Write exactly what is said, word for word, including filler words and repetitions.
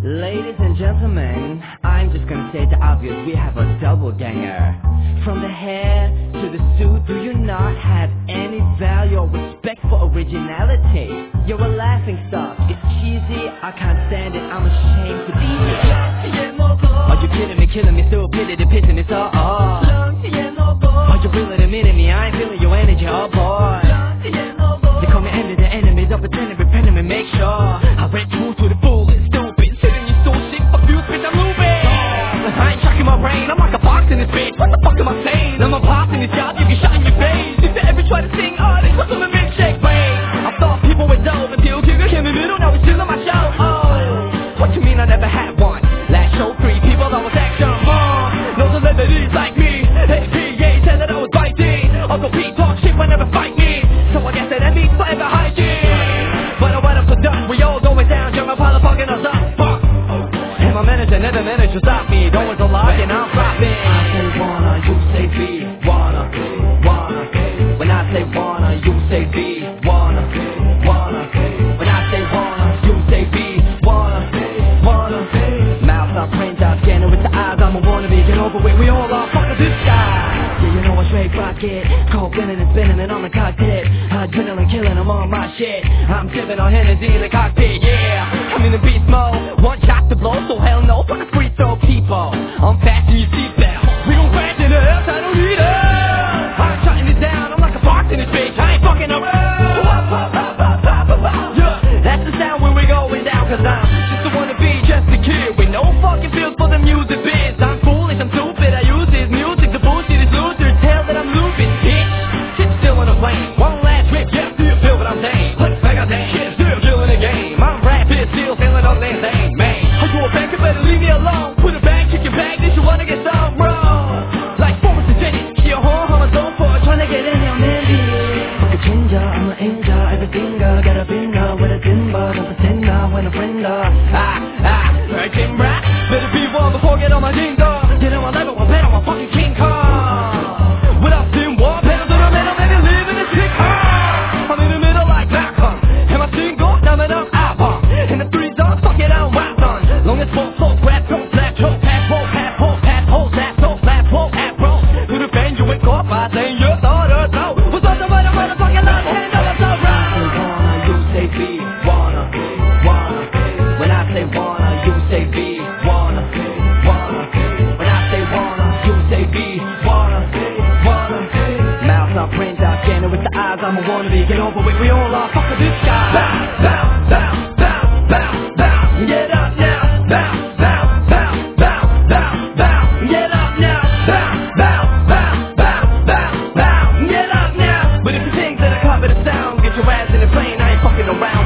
Ladies and gentlemen, I'm just gonna say the obvious, we have a double ganger. From the hair to the suit, do you not have any value or respect for originality? You're a laughing stock, it's cheesy, I can't stand it, I'm ashamed to be here. Are you kidding me, killing me, still pity the pissing me so off? Are you really admitting me, I ain't feeling your energy, oh boy. They call me enemy, the enemies, I'm pretending, repenting me, make sure I read through to the bull, it's stupid, sitting you so shit, fuck you, bitch, I'm moving. I ain't shocking my brain, I'm like a box in this bitch, what the fuck am I saying? I'm a boss in this job, you can shot in your face. If you ever try to sing, oh, this was on a milkshake, wait. I thought people were dope until Cougar came in the middle, now it's still on my show, oh. What you mean I never had one? Last show, three people, that was action, uh. No celebrities like me, hey, P A, said that I was biting. Uncle Pete talk shit but never fight me, so I guess that that means forever hygiene. But I went up for done, we all going down, German pilot fucking us up, fuck. And my manager never managed to stop me, don't was a lie and I'm flopping. I say wanna, you say be, wanna, wanna. When I say wanna, you say be, wanna, wanna. When I say wanna, you say be, wanna, wanna. Mouth not print out, scanning with the eyes, I'm a wannabe, get over it, we all are fuckers this guy. Yeah, you know I straight rocket, cold spinning and spinning and I'm the cockpit. Adrenaline killing, I'm on my shit. I'm sipping on Hennessy in the cockpit, yeah. I'm in the beast mode, one shot to blow, so hell no, fuck a free throw people. I'm fasten your seatbelt, we gon' crash in the ass, I don't need it. I'm shutting it down, I'm like a box in this bitch, I ain't fucking around. Yeah, that's the sound when we going down, cause I'm just the one to be, just a kid with no fucking feels for the music biz. I'm foolish, I'm stupid, I use this music to bullshit this loser, tell that I'm looping, bitch. Shit still on the plane, one last trip, yeah, still feel what I'm saying. Like I say, shit still killing the game, I'm rapping, still feeling all that thing, man. I go a back, you better leave me alone. Put it back, kick your back, did you wanna get some wrong? Like Forrest and Jenny, your home, I'm a zone for trying to get in here, man. Fuck a ginger, I'm a ninja, everything I got a finger with a timber, don't pretend I when a friend ah, ah, right timber. Better be one before I get on my jingle. Get on my level, I'm better, I'm a fucking King Kong. Without seeing war, better than a metal, maybe live in a sick heart. I'm in the middle like Malcolm. Am I single? Now that I'm album. And the three dogs, fuck it, I'm rap done. Long as four souls, grab, go, slap, choke, pass, roll, pass, hold, pass, hold, slap, so, slap, roll, pass, roll. To the band, you ain't caught by saying you thought or no. What's on the right, I'm gonna fucking line, ten dollars, so right. Wanna, you say be, wanna, wanna. When I say wanna, you say be, wanna, wanna. When I say wanna, you say be, wanna, wanna. Mouth not print out, scanning with the eyes, I'm a wannabe, get over it, we all are, fuck this guy. Bow, bow, bow, bow, bow, bow, get up now, bow, bow, bow, bow, bow, bow, get up now, bow, bow, bow, bow, bow, bow, get up now. But if you think that I cover the sound, get your ass in the plane, I ain't fucking around.